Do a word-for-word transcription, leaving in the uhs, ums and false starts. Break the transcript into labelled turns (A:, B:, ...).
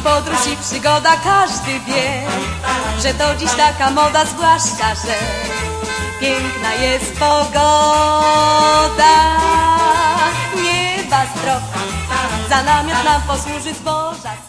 A: podróż i przygoda, każdy wie, że to dziś taka moda, zwłaszcza, że piękna jest pogoda. Nieba zdrowa, za namiot nam posłuży zboża.